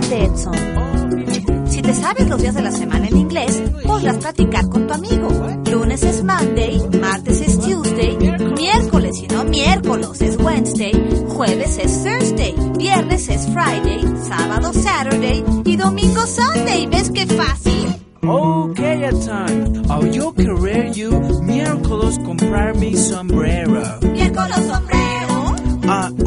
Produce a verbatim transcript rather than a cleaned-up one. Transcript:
de Edson. Si te sabes los días de la semana en inglés, podrás platicar con tu amigo. Lunes es Monday, martes es Tuesday, miércoles y no miércoles es Wednesday, jueves es Thursday, viernes es Friday, sábado Saturday y domingo Sunday. ¿Ves qué fácil? Okay, Edson. Oh, yo querer you miércoles comprar mi sombrero. ¿Miércoles sombrero? Ah,